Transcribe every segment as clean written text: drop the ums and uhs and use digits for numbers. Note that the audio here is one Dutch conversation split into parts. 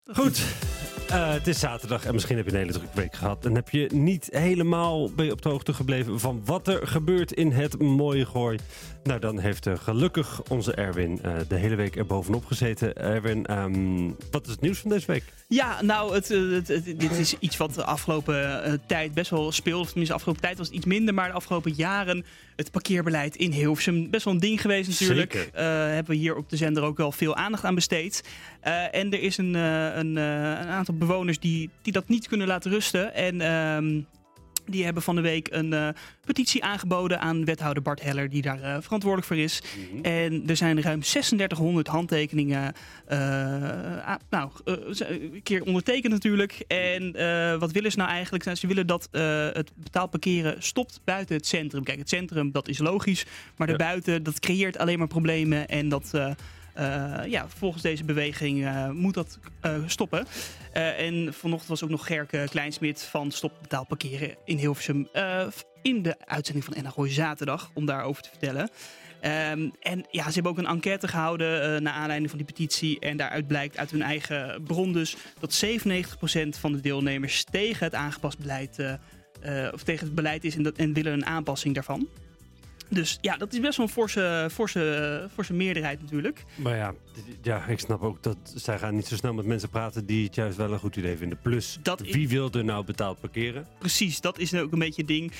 Goed, het is zaterdag en misschien heb je een hele drukke week gehad. En heb je niet helemaal ben je op de hoogte gebleven van wat er gebeurt in het mooie Gooi. Nou, dan heeft gelukkig onze Erwin de hele week er bovenop gezeten. Erwin, wat is het nieuws van deze week? Ja, nou, dit is iets wat de afgelopen tijd best wel speelt. Tenminste, de afgelopen tijd was het iets minder. Maar de afgelopen jaren het parkeerbeleid in Hilversum. Best wel een ding geweest natuurlijk. Zeker. Hebben we hier op de zender ook wel veel aandacht aan besteed. En er is een aantal bewoners die dat niet kunnen laten rusten. En die hebben van de week een petitie aangeboden aan wethouder Bart Heller, die daar verantwoordelijk voor is. Mm-hmm. En er zijn ruim 3600 handtekeningen een keer ondertekend natuurlijk. En wat willen ze nou eigenlijk? Ze willen dat het betaald parkeren stopt buiten het centrum. Kijk, het centrum, dat is logisch. Maar daarbuiten, dat creëert alleen maar problemen. En dat volgens deze beweging moet dat stoppen. En vanochtend was ook nog Gerke Kleinsmit van Stop Betaald Parkeren in Hilversum in de uitzending van NH Gooi Zaterdag om daarover te vertellen. Ze hebben ook een enquête gehouden naar aanleiding van die petitie. En daaruit blijkt uit hun eigen bron dus dat 97% van de deelnemers tegen het aangepast beleid of tegen het beleid is en willen een aanpassing daarvan. Dus ja, dat is best wel een forse meerderheid natuurlijk. Maar ja, ik snap ook dat zij gaan niet zo snel met mensen praten die het juist wel een goed idee vinden. Plus, wie wil er nou betaald parkeren? Precies, dat is ook een beetje het ding.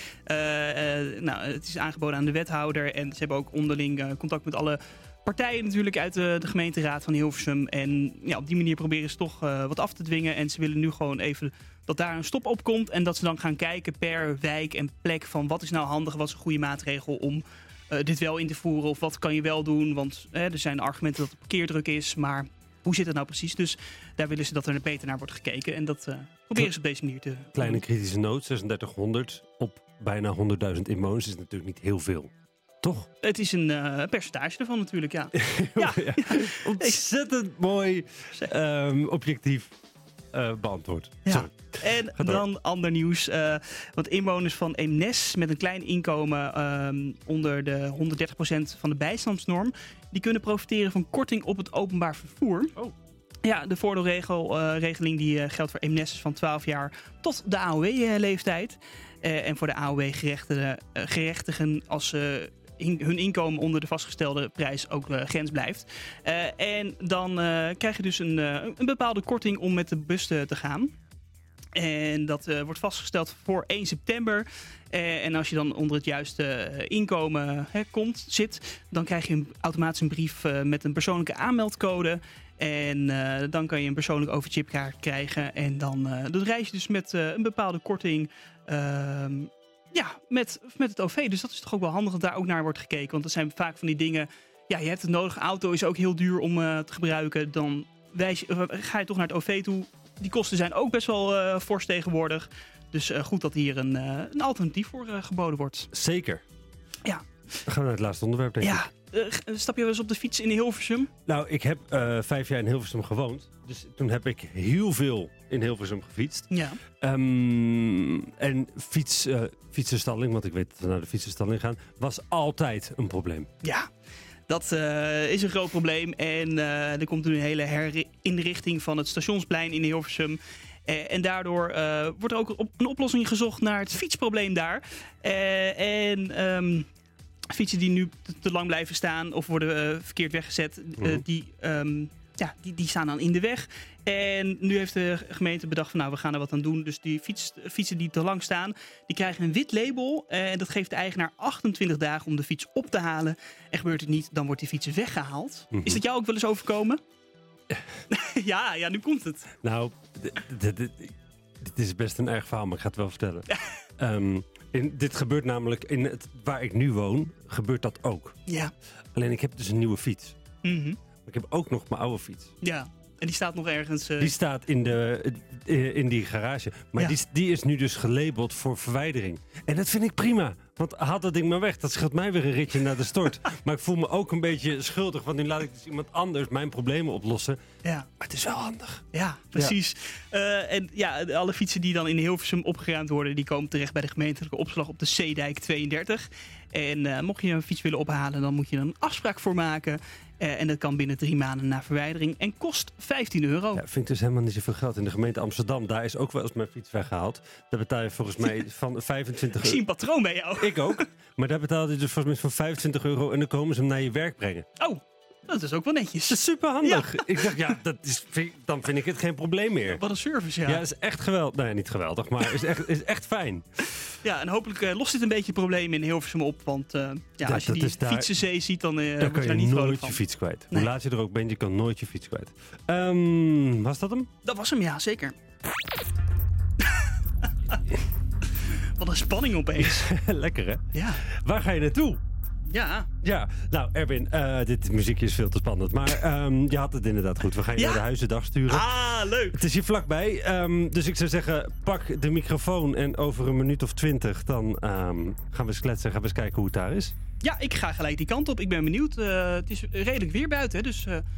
Het is aangeboden aan de wethouder en ze hebben ook onderling contact met alle partijen natuurlijk uit de gemeenteraad van Hilversum. En ja, op die manier proberen ze toch wat af te dwingen. En ze willen nu gewoon even dat daar een stop op komt. En dat ze dan gaan kijken per wijk en plek van wat is nou handig, wat is een goede maatregel om dit wel in te voeren. Of wat kan je wel doen, want er zijn argumenten dat het parkeerdruk is. Maar hoe zit het nou precies? Dus daar willen ze dat er beter naar wordt gekeken. En dat proberen ze op deze manier te doen. Kleine kritische noot, 3600 op bijna 100.000 inwoners is natuurlijk niet heel veel. Toch? Het is een percentage ervan natuurlijk, ja. Ja. Ontzettend mooi objectief beantwoord. Ja. Sorry. En dan ander nieuws. Want inwoners van Eemnes met een klein inkomen onder de 130% van de bijstandsnorm, die kunnen profiteren van korting op het openbaar vervoer. Oh. Ja, de voordeelregeling die geldt voor Eemnessers van 12 jaar tot de AOW-leeftijd. En voor de AOW-gerechtigen als hun inkomen onder de vastgestelde prijs ook grens blijft. En dan krijg je dus een bepaalde korting om met de bus te gaan. En dat wordt vastgesteld voor 1 september. En als je dan onder het juiste inkomen zit, dan krijg je automatisch een brief met een persoonlijke aanmeldcode. En dan kan je een persoonlijke overchipkaart krijgen. En dan reis je dus met een bepaalde korting met het OV. Dus dat is toch ook wel handig dat daar ook naar wordt gekeken. Want dat zijn vaak van die dingen. Ja, je hebt het nodig. Auto is ook heel duur om te gebruiken. Dan ga je toch naar het OV toe. Die kosten zijn ook best wel fors tegenwoordig. Dus goed dat hier een alternatief voor geboden wordt. Zeker. Ja. Dan gaan we naar het laatste onderwerp, denk ik. Stap je wel eens op de fiets in Hilversum? Nou, ik heb 5 jaar in Hilversum gewoond. Dus toen heb ik heel veel in Hilversum gefietst. Ja. En fietsenstalling, want ik weet dat we naar de fietsenstalling gaan, was altijd een probleem. Ja. Dat is een groot probleem. En er komt nu een hele herinrichting van het stationsplein in Hilversum. En daardoor wordt er ook een oplossing gezocht naar het fietsprobleem daar. Fietsen die nu te lang blijven staan of worden verkeerd weggezet, die staan dan in de weg. En nu heeft de gemeente bedacht van we gaan er wat aan doen. Dus die fietsen die te lang staan, die krijgen een wit label. En dat geeft de eigenaar 28 dagen om de fiets op te halen. En gebeurt het niet, dan wordt die fiets weggehaald. Mm-hmm. Is dat jou ook wel eens overkomen? Ja, nu komt het. Nou, dit is best een erg verhaal, maar ik ga het wel vertellen. Dit gebeurt namelijk, waar ik nu woon, gebeurt dat ook. Ja. Alleen ik heb dus een nieuwe fiets. Mm-hmm. Maar ik heb ook nog mijn oude fiets. Ja. En die staat nog ergens. Die staat in die garage. Maar die is nu dus gelabeld voor verwijdering. En dat vind ik prima. Want haal dat ding maar weg. Dat scheelt mij weer een ritje naar de stort. Maar ik voel me ook een beetje schuldig. Want nu laat ik dus iemand anders mijn problemen oplossen. Ja. Maar het is wel handig. Ja, precies. Ja. Alle fietsen die dan in Hilversum opgeruimd worden, die komen terecht bij de gemeentelijke opslag op de Zeedijk 32. En mocht je een fiets willen ophalen, dan moet je er een afspraak voor maken. En dat kan binnen 3 maanden na verwijdering. En kost €15. Ja, vind ik dus helemaal niet zoveel geld. In de gemeente Amsterdam, daar is ook wel eens mijn fiets weggehaald. Daar betaal je volgens mij van 25 Ik zie een patroon bij jou. Ik ook. Maar daar betaal je dus volgens mij van €25 en dan komen ze hem naar je werk brengen. Oh, dat is ook wel netjes. Dat is super handig. Ja. Ik dacht, ja, dan vind ik het geen probleem meer. Wat een service, ja. Ja, is echt geweldig. Nee, niet geweldig, maar is echt fijn. Ja, en hopelijk lost dit een beetje problemen in Hilversum op. Want als je die fietsenzee ziet, dan word je daar niet vrolijk van. nooit je fiets kwijt. Nee. Hoe laat je er ook bent, je kan nooit je fiets kwijt. Was dat hem? Dat was hem, ja, zeker. Wat een spanning opeens. Lekker, hè? Ja. Waar ga je naartoe? Ja. Ja, nou Erwin, dit muziekje is veel te spannend. Maar je had het inderdaad goed. We gaan je naar de Huizendag sturen. Ah, leuk. Het is hier vlakbij. Dus ik zou zeggen, pak de microfoon en over een minuut of 20... dan gaan we eens kletsen, gaan we eens kijken hoe het daar is. Ja, ik ga gelijk die kant op. Ik ben benieuwd. Het is redelijk weer buiten, hè, dus